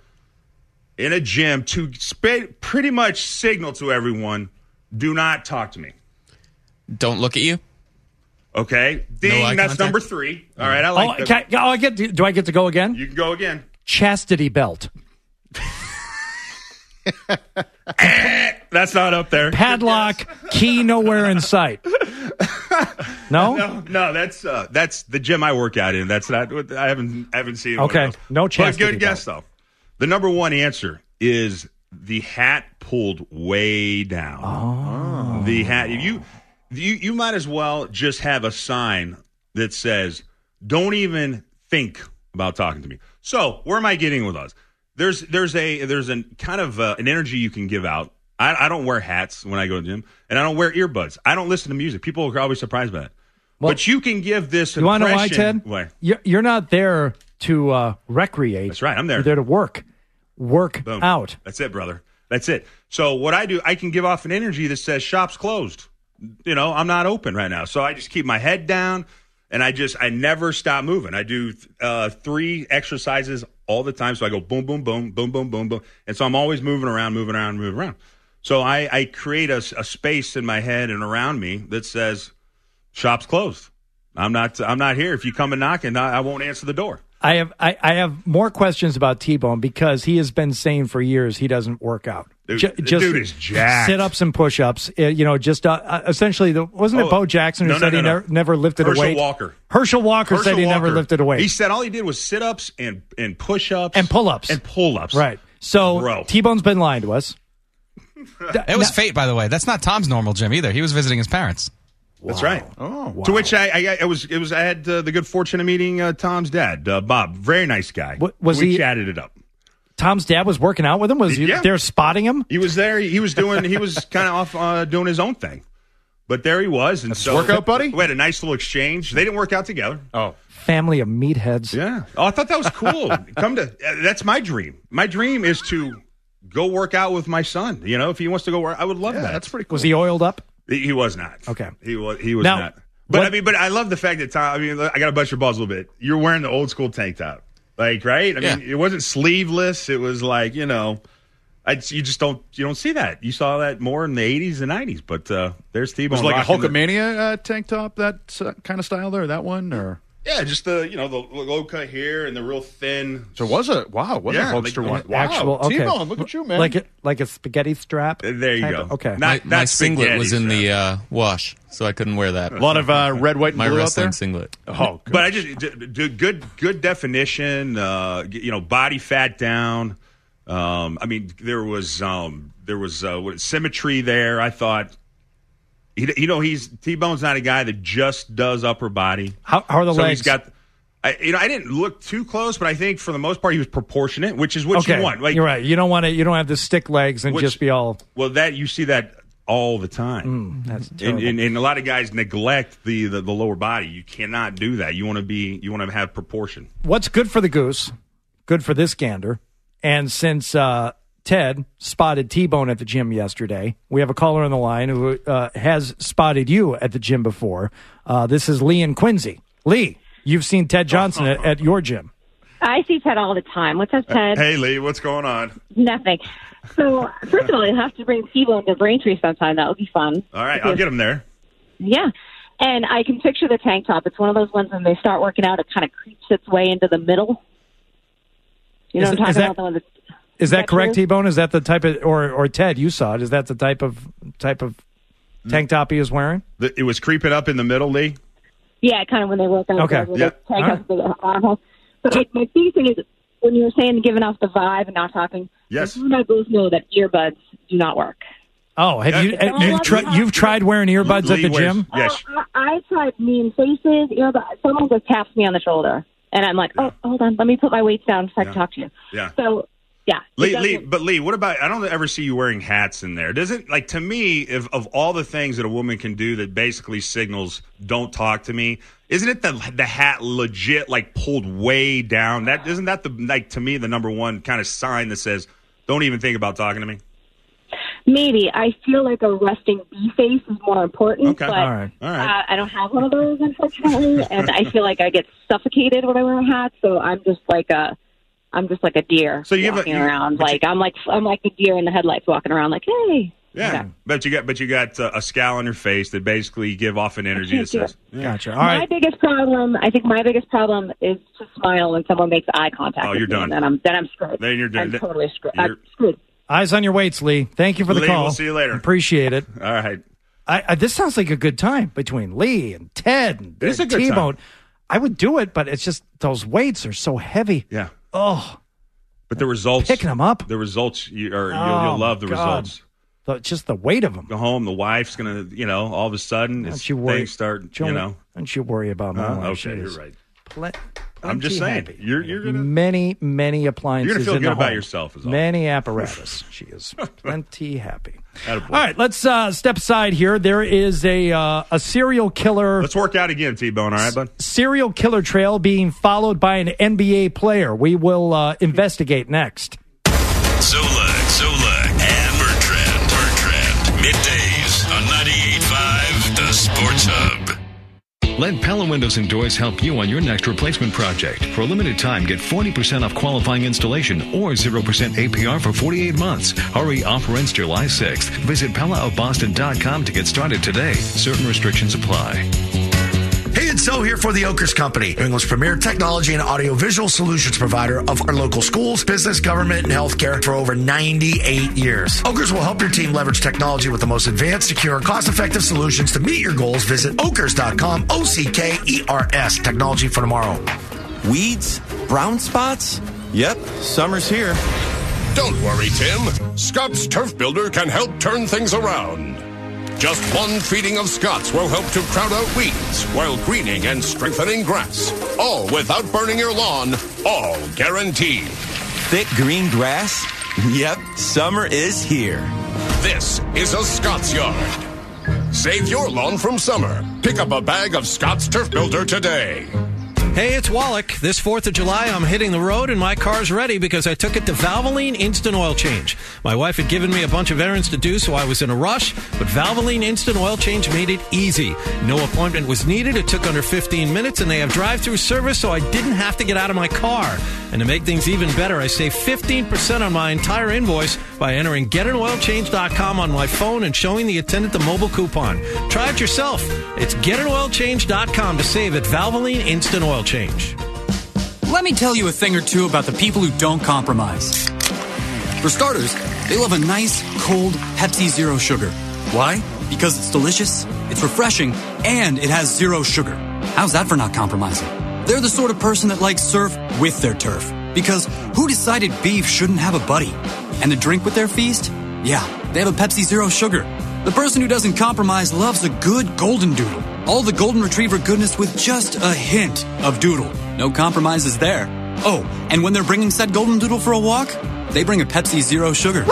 in a gym to sp- pretty much signal to everyone, do not talk to me? Don't look at you. Okay? Ding, eye that's contact? number three. All right, I Oh, like that. can I, oh, I get. Do I get to go again? You can go again. Chastity belt, That's not up there. padlock, key nowhere in sight. No. No, no, that's uh, that's the gym I work out in. That's not. what- I haven't I haven't seen. Okay, one of those. no But chastity good guess though. The number one answer is the hat pulled way down. Oh. The hat. You you you might as well just have a sign that says, "Don't even think about talking to me." So where am I getting with us? There's there's a there's a kind of uh, an energy you can give out. I, I don't wear hats when I go to the gym, and I don't wear earbuds. I don't listen to music. People are always surprised by that. Well, but you can give this You want to know why, impression- Ted? Why? You're, you're not there to uh, recreate. That's right. I'm there. You're there to work. Work Boom. out. That's it, brother. That's it. So what I do, I can give off an energy that says shop's closed. You know, I'm not open right now. So I just keep my head down, and I just I never stop moving. I do uh, three exercises all the time. So I go boom, boom, boom, boom, boom, boom, boom, and so I'm always moving around, moving around, moving around. So I, I create a, a space in my head and around me that says shop's closed. I'm not I'm not here. If you come and knock, and I, I won't answer the door. I have I, I have more questions about T-Bone because he has been saying for years he doesn't work out. Dude, Ju- the just dude is jacked. sit-ups and push-ups. uh, You know, just uh, uh, essentially, the, wasn't it Oh, Bo Jackson who no, no, said he no, no. never, never lifted Herschel a weight? Walker. Herschel Walker said he Herschel never Walker, lifted a weight. He said all he did was sit-ups and, and push-ups. And pull-ups. And pull-ups. Right. So Bro. T-Bone's been lying to us. It was fate, by the way. That's not Tom's normal gym either. He was visiting his parents. That's right. Oh, To which I, I, I was, it was, I had uh, the good fortune of meeting uh, Tom's dad, uh, Bob. Very nice guy. What- was we he- chatted it up. Tom's dad was working out with him? Was he Yeah. there spotting him? He was there. He was doing. He was kind of off uh, doing his own thing, but there he was. And so workout buddy? We had a nice little exchange. They didn't work out together. Oh, Family of meatheads. Yeah. Oh, I thought that was cool. Come to. Uh, that's my dream. My dream is to go work out with my son. You know, if he wants to go work, I would love yeah, that. that's pretty cool. Was he oiled up? He, he was not. Okay. He was. He was Now, not. But what- I mean, but I love the fact that Tom. I mean, I got to bust your balls a little bit. You're wearing the old school tank top, like right. I Yeah. mean, it wasn't sleeveless. It was like you know. I, you just don't you don't see that. You saw that more in the eighties and nineties. But uh, there's T-Bone. was it like a rocking the- Hulkamania uh, tank top, that uh, kind of style there, that one, or Yeah, just the you know the low cut here and the real thin. so was it? Wow, was Yeah, it a Hulkster like- one? Wow, Actual, okay. T-Bone, look at you, man. Like a, like a spaghetti strap? Uh, There you type go. of- okay. Not, My, not my singlet spaghetti was in the strap. uh, wash, so I couldn't wear that. a lot of uh, red, white, and my blue out wrestling there. singlet. Oh, good. But I just d- d- good good definition. Uh, you know, body fat down. Um, I mean, there was um, there was uh, what, symmetry there. I thought, he, you know, he's T-Bone's not a guy that just does upper body. How, how are the so legs? he's got. I, you know, I didn't look too close, but I think for the most part he was proportionate, which is what okay. you want. Like, You're right. You don't want to. You don't have the stick legs and Which- just be all. well, that you see that all the time. Mm, that's And, terrible. and, and a lot of guys neglect the, the, the lower body. You cannot do that. You want to be. You want to have proportion. What's good for the goose? Good for this gander. And since uh, Ted spotted T-Bone at the gym yesterday, we have a caller on the line who uh, has spotted you at the gym before. Uh, this is Lee and Quincy. Lee, you've seen Ted Johnson at, at your gym. I see Ted all the time. What's up, Ted? Hey, Lee, what's going on? Nothing. So, first of all, you'll have to bring T-Bone to Braintree sometime. That would be fun. All right, I'll get him there. Yeah. And I can picture the tank top. It's one of those ones when they start working out, it kind of creeps its way into the middle. You know Is- what I'm talking is that- about? The one that's, Is that that correct, true? T-Bone? Is that the type of, or or Ted, you saw it? Is that the type of type of tank top he is wearing? The- It was creeping up in the middle, Lee. yeah, kind of when they work out. Okay. With Yeah. the tank All top with the armhole. But my, my big thing is when you were saying giving off the vibe and not talking. Yes. You and I both know that earbuds do not work. Oh, have Yeah. you Don't you've, let tri- me you've tried wearing earbuds at Lee the wears- gym? Yes. Oh, I, I tried mean faces, earbuds. Someone just taps me on the shoulder, and I'm like, oh, hold on, let me put my weights down so I can talk to you. Yeah. So, yeah. it Lee, doesn't- Lee, but Lee, what about? I don't ever see you wearing hats in there. Doesn't like to me, if of all the things that a woman can do that basically signals "don't talk to me," isn't it the the hat legit like pulled way down? That isn't that the like to me the number one kind of sign that says "don't even think about talking to me." Maybe. I feel like a resting bee face is more important, Okay. but All right. All right. uh, I don't have one of those, unfortunately, and I feel like I get suffocated when I wear a hat, so I'm just like a... I'm just like a deer So you have a- walking you- around. but you- Like I'm like I'm like a deer in the headlights walking around. Like, hey, Yeah, Yeah. but you got but you got uh, a scowl on your face that basically give off an energy that can't do says, yeah. Gotcha. All my right. biggest problem, I think my biggest problem is to smile when someone makes eye contact. Oh, with you're me, done. And then I'm then I'm screwed. Then you're done. I'm totally screwed. You're- I'm screwed. Eyes on your weights, Lee. Thank you for the Lee, call. we'll see you later. Appreciate it. All right. I, I, this sounds like a good time between Lee and Ted and, It is a and good time. T-Bone. I would do it, but it's just those weights are so heavy. Yeah. Oh, But the results, picking them up. the results, you, or you'll, Oh, you'll love the God. results. The, just the weight of them. Go home, the wife's gonna, you know, all of a sudden, it's, Don't you worry. things start, Don't, you know. Don't you worry about my Uh, wife. okay, She you're is right. plen- I'm just plenty saying, happy. you're you're gonna many, many appliances. You're gonna feel in good the about home. yourself is all. Many apparatus. She is plenty happy. Attaboy. All right, let's uh, step aside here. There is a uh, a serial killer. Let's work out again, T-Bone. All right, bud. Serial killer trail being followed by an N B A player. We will uh, investigate next. Solak, Solak, and Bertrand. Bertrand. Middays on ninety-eight point five, The Sports Hub. Let Pella Windows and Doors help you on your next replacement project. For a limited time, get forty percent off qualifying installation or zero percent A P R for forty-eight months. Hurry, offer ends July sixth. Visit Pella of Boston dot com to get started today. Certain restrictions apply. Hey, it's So here for the Okers Company, New England's premier technology and audiovisual solutions provider of our local schools, business, government, and healthcare for over ninety-eight years. Okers will help your team leverage technology with the most advanced, secure, and cost-effective solutions to meet your goals. Visit okers dot com, O C K E R S, technology for tomorrow. Weeds? Brown spots? Yep, summer's here. Don't worry, Tim. Scott's Turf Builder can help turn things around. Just one feeding of Scott's will help to crowd out weeds while greening and strengthening grass. All without burning your lawn. All guaranteed. thick green grass? Yep, summer is here. This is a Scott's Yard. Save your lawn from summer. Pick up a bag of Scott's Turf Builder today. Hey, it's Wallach. This fourth of July, I'm hitting the road and my car's ready because I took it to Valvoline Instant Oil Change. My wife had given me a bunch of errands to do, so I was in a rush, but Valvoline Instant Oil Change made it easy. No appointment was needed. It took under fifteen minutes, and they have drive-through service, so I didn't have to get out of my car. And to make things even better, I saved fifteen percent on my entire invoice by entering get an oil change dot com on my phone and showing the attendant the mobile coupon. Try it yourself. It's get an oil change dot com to save at Valvoline Instant Oil Change. Let me tell you a thing or two about the people who don't compromise. For starters, they love a nice, cold Pepsi Zero Sugar. Why? Because it's delicious, it's refreshing, and it has zero sugar. How's that for not compromising? They're the sort of person that likes surf with their turf. Because who decided beef shouldn't have a buddy? And to drink with their feast? Yeah, they have a Pepsi Zero Sugar. The person who doesn't compromise loves a good golden doodle. All the golden retriever goodness with just a hint of doodle. No compromises there. Oh, and when they're bringing said golden doodle for a walk, they bring a Pepsi Zero Sugar.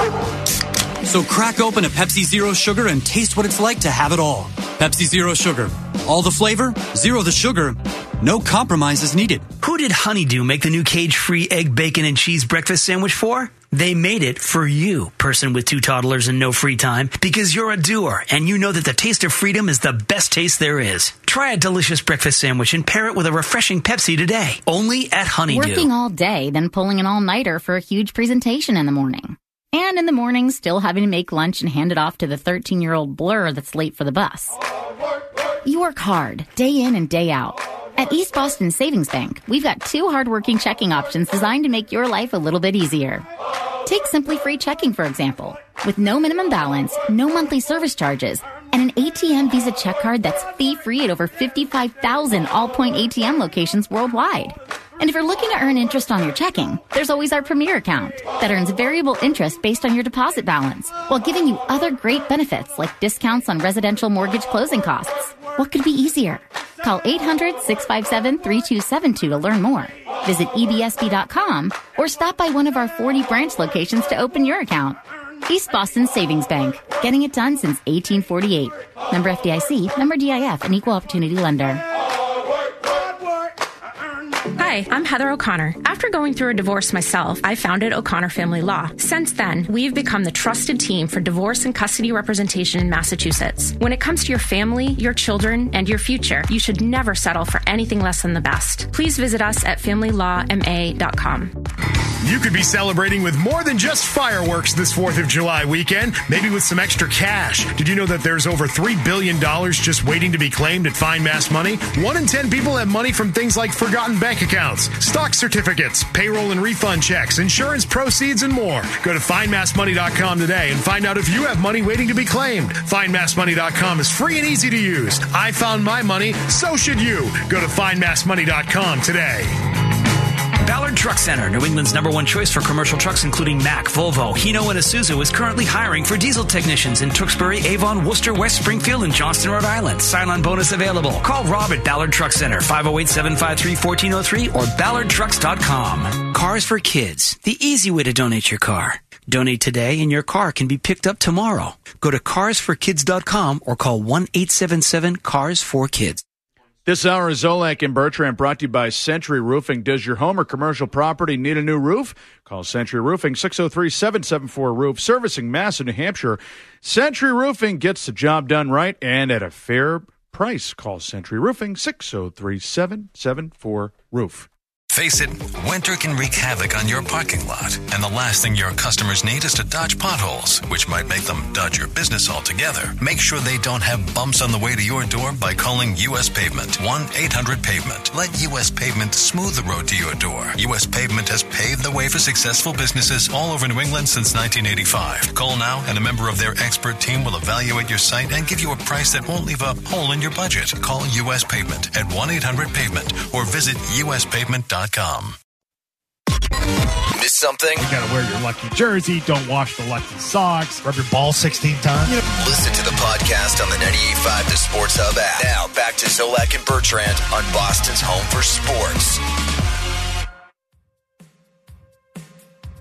So crack open a Pepsi Zero Sugar and taste what it's like to have it all. Pepsi Zero Sugar. All the flavor, zero the sugar, no compromises needed. Who did Honeydew make the new cage-free egg, bacon, and cheese breakfast sandwich for? They made it for you, person with two toddlers and no free time, because you're a doer and you know that the taste of freedom is the best taste there is. Try a delicious breakfast sandwich and pair it with a refreshing Pepsi today, only at Honeydew. Working all day, then pulling an all-nighter for a huge presentation in the morning. And in the morning, still having to make lunch and hand it off to the thirteen-year-old blur that's late for the bus. You work hard, day in and day out. At East Boston Savings Bank, we've got two hardworking checking options designed to make your life a little bit easier. Take Simply Free Checking, for example. With no minimum balance, no monthly service charges, and an A T M Visa check card that's fee-free at over fifty-five thousand all-point A T M locations worldwide. And if you're looking to earn interest on your checking, there's always our Premier account that earns variable interest based on your deposit balance, while giving you other great benefits like discounts on residential mortgage closing costs. What could be easier? Call eight hundred, six five seven, three two seven two to learn more. Visit E B S B dot com or stop by one of our forty branch locations to open your account. East Boston Savings Bank, getting it done since eighteen forty-eight. Member F D I C, member D I F, an equal opportunity lender. Hi, I'm Heather O'Connor. After going through a divorce myself, I founded O'Connor Family Law. Since then, we've become the trusted team for divorce and custody representation in Massachusetts. When it comes to your family, your children, and your future, you should never settle for anything less than the best. Please visit us at family law m a dot com. You could be celebrating with more than just fireworks this fourth of July weekend, maybe with some extra cash. Did you know that there's over three billion dollars just waiting to be claimed at Find Mass Money? One in ten people have money from things like forgotten bank accounts, stock certificates, payroll and refund checks, insurance proceeds, and more. Go to find mass money dot com today and find out if you have money waiting to be claimed. find mass money dot com is free and easy to use. I found my money, so should you. Go to find mass money dot com today. Ballard Truck Center, New England's number one choice for commercial trucks, including Mack, Volvo, Hino, and Isuzu, is currently hiring for diesel technicians in Tewksbury, Avon, Worcester, West Springfield, and Johnston, Rhode Island. Sign-on bonus available. Call Rob at Ballard Truck Center, five oh eight, seven five three, one four oh three or ballard trucks dot com. Cars for Kids, the easy way to donate your car. Donate today and your car can be picked up tomorrow. Go to cars for kids dot com or call one eight seven seven, C A R S four kids. This hour is Zolak and Bertrand, brought to you by Century Roofing. Does your home or commercial property need a new roof? Call Century Roofing, six oh three, seven seven four, roof, servicing Mass and New Hampshire. Century Roofing gets the job done right and at a fair price. Call Century Roofing, six oh three, seven seven four, roof. Face it, winter can wreak havoc on your parking lot, and the last thing your customers need is to dodge potholes, which might make them dodge your business altogether. Make sure they don't have bumps on the way to your door by calling U S Pavement, one eight hundred pavement. Let U S Pavement smooth the road to your door. U S Pavement has paved the way for successful businesses all over New England since nineteen eighty-five. Call now, and a member of their expert team will evaluate your site and give you a price that won't leave a hole in your budget. Call U S Pavement at one eight hundred pavement or visit U S pavement dot com. Miss something? You gotta wear your lucky jersey. Don't wash the lucky socks. Rub your ball sixteen times. Listen to the podcast on the ninety-eight point five The Sports Hub app. Now back to Zolak and Bertrand on Boston's home for sports.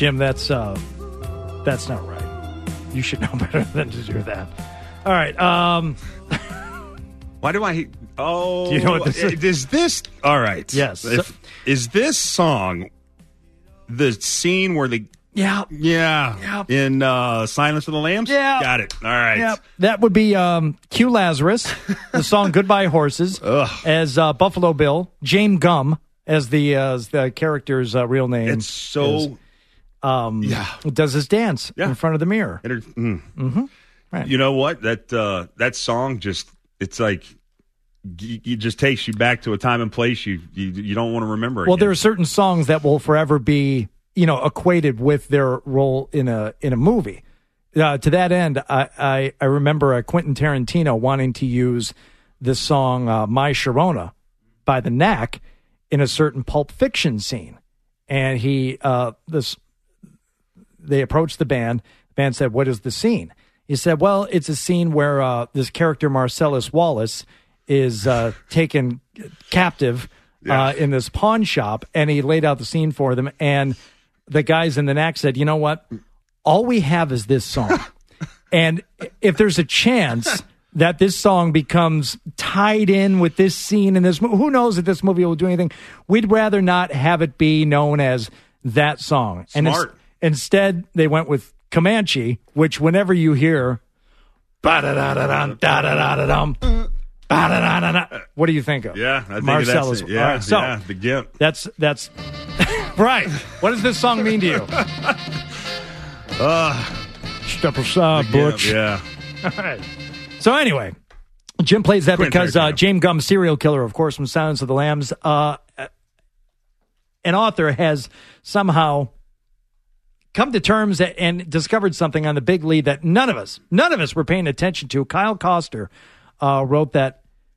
Jim, that's uh, that's not right. You should know better than to do that. All right. Um, Why do I? Oh, Do you know what this is? Is this all right? Yes. If, is this song the scene where the yeah yeah Yep. in uh, Silence of the Lambs? Yeah. Got it. All right. Yep. That would be um, Q Lazarus, the song Goodbye Horses, as uh, Buffalo Bill, James Gum as the uh, as the character's uh, real name. It's so is, um, yeah. does his dance Yeah. in front of the mirror. Inter- mm. Mm-hmm. Right. You know what? That uh, that song just it's like it just takes you back to a time and place you you, you don't want to remember. Well, again. there are certain songs that will forever be, you know, equated with their role in a in a movie. Uh, to that end, I I, I remember uh, Quentin Tarantino wanting to use this song uh, "My Sharona" by the Knack in a certain Pulp Fiction scene, and he uh, this they approached the band. The band said, "What is the scene?" He said, "Well, it's a scene where uh, this character Marcellus Wallace is uh, taken captive uh, in this pawn shop," and he laid out the scene for them. And the guys in the Knack said, "You know what? All we have is this song, and if there's a chance that this song becomes tied in with this scene in this movie, who knows if this movie will do anything? We'd rather not have it be known as that song." And Smart. ins- instead, they went with Comanche, which whenever you hear ba-da-da-da-dum, da-da-da-da-dum, ba-da-da-da-da, what do you think of? Yeah, I think Marcellus. that's it. Yeah, All right, so yeah, the Gimp. that's that's right. What does this song mean to you? Uh, Step aside, the Gimp, Butch. yeah. All right. So anyway, Jim plays that Quentin because uh, Tarantino. James Gum, serial killer, of course, from Silence of the Lambs, uh, an author has somehow come to terms and discovered something on the big lead that none of us, none of us were paying attention to. Kyle Koster uh, wrote that,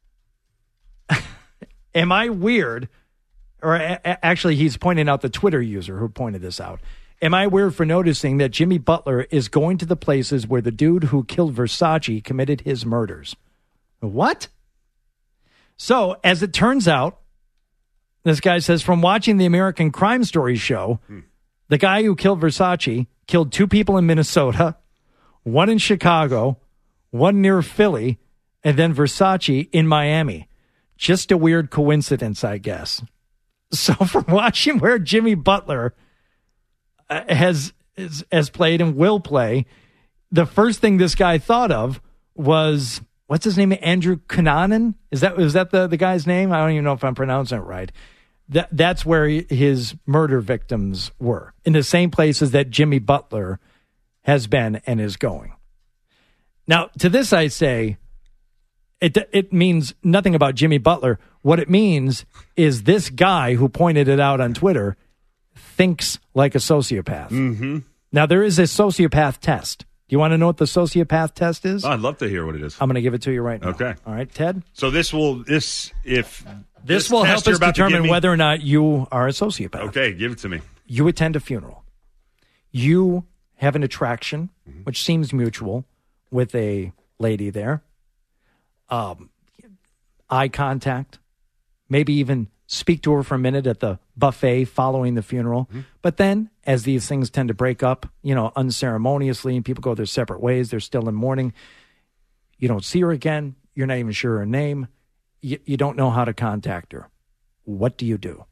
am I weird? Or a- a- actually, he's pointing out the Twitter user who pointed this out. Am I weird for noticing that Jimmy Butler is going to the places where the dude who killed Versace committed his murders? What? So, as it turns out, this guy says, from watching the American Crime Story show, the guy who killed Versace killed two people in Minnesota, one in Chicago, one near Philly, and then Versace in Miami. Just a weird coincidence, I guess. So from watching where Jimmy Butler uh, has is, has played and will play, the first thing this guy thought of was, what's his name? Andrew Cunanan? Is that is that the, the guy's name? I don't even know if I'm pronouncing it right. That that's where he, his murder victims were, in the same places that Jimmy Butler has been and is going. Now, to this I say, it it means nothing about Jimmy Butler. What it means is this guy who pointed it out on Twitter thinks like a sociopath. Mm-hmm. Now, there is a sociopath test. Do you want to know what the sociopath test is? Oh, I'd love to hear what it is. I'm going to give it to you right now. Okay. All right, Ted? So this will this if This, will help test you're us about to give determine me- whether or not you are a sociopath. Okay, give it to me. You attend a funeral. You have an attraction, Mm-hmm. which seems mutual, with a lady there. Um, eye contact. Maybe even speak to her for a minute at the buffet following the funeral. Mm-hmm. But then, as these things tend to break up, you know, unceremoniously, and people go their separate ways, they're still in mourning. You don't see her again. You're not even sure her name. You, you don't know how to contact her. What do you do?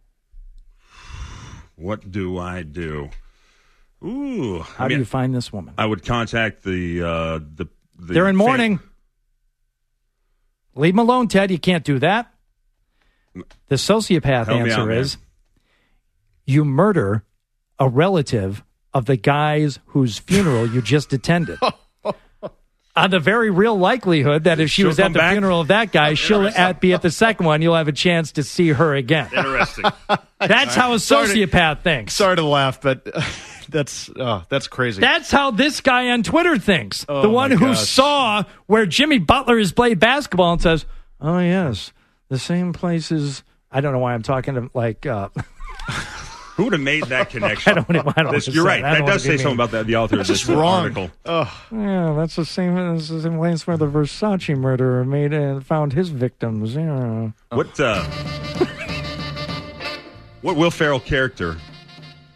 What do I do? Ooh, How I do mean, you find this woman? I would contact the uh, the, the. They're in fam- mourning. Leave them alone, Ted. You can't do that. The sociopath Help me answer out, man. is you murder a relative of the guys whose funeral you just attended. On the very real likelihood that if she She'll was at come the back? funeral of that guy, she'll at, be at the second one. You'll have a chance to see her again. Interesting. That's how a Sorry to- sociopath thinks. Sorry to laugh, but uh, that's uh, that's crazy. That's how this guy on Twitter thinks. Oh, the one my who gosh. saw where Jimmy Butler has played basketball and says, oh, yes, the same places. I don't know why I'm talking to like. Uh, Who would have made that connection? I don't, I don't know what This- to you're say. right. I That don't does wanna be say something mean. about the, the author of That's this just wrong. article. Yeah, that's the same. That's the same place where the Versace murderer made and found his victims. Yeah. What uh, what Will Ferrell character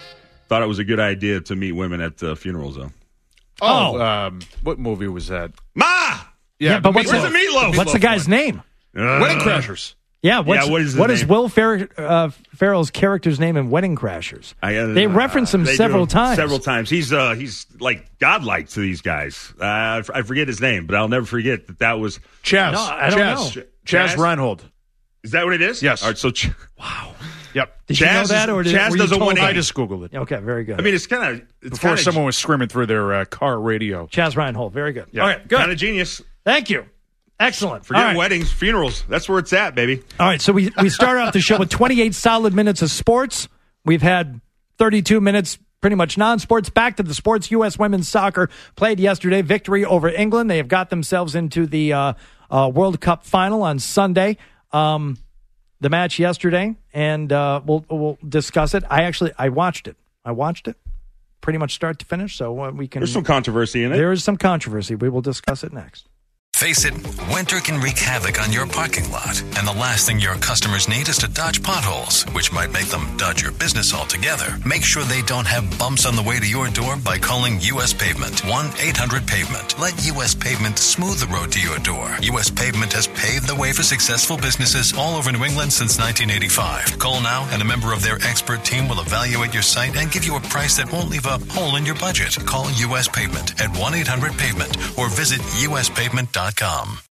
thought it was a good idea to meet women at uh, funerals, though. Oh, oh. Um, what movie was that? Ma! Yeah, yeah but what's where's the, the meatloaf? What's the guy's name? Uh, Wedding Crashers. Yeah, what's, yeah, what is, what name? is Will Fer- uh, Ferrell's character's name in Wedding Crashers? I, uh, they reference him they several him times. Several times. He's uh, he's like godlike to these guys. Uh, I, f- I forget his name, but I'll never forget that that was Chaz. No, I don't Chaz. know. Chaz, Chaz Reinhold. Is that what it is? Yes. All right, so Ch- wow. Yep. Did Chaz you know that, or did, Chaz were does you a told one eighty. I just Googled it. Okay, very good. I mean, it's kind of before kinda, someone was screaming through their uh, car radio. Chaz Reinhold, very good. Yeah. All right, good. Kind of genius. Thank you. Excellent. Forget All right. weddings, funerals. That's where it's at, baby. All right, so we, we start off the show with twenty-eight solid minutes of sports. We've had thirty-two minutes pretty much non-sports. Back to the sports. U S women's soccer played yesterday. Victory over England. They have got themselves into the uh, uh, World Cup final on Sunday. Um, the match yesterday, and uh, we'll we'll discuss it. I actually I watched it. I watched it pretty much start to finish, so uh, we can. There's some controversy in it. There is some controversy. We will discuss it next. Face it, winter can wreak havoc on your parking lot, and the last thing your customers need is to dodge potholes, which might make them dodge your business altogether. Make sure they don't have bumps on the way to your door by calling U S Pavement, one eight hundred pavement. Let U S Pavement smooth the road to your door. U S Pavement has paved the way for successful businesses all over New England since nineteen eighty-five. Call now, and a member of their expert team will evaluate your site and give you a price that won't leave a hole in your budget. Call U S Pavement at one eight hundred pavement or visit U S pavement dot com.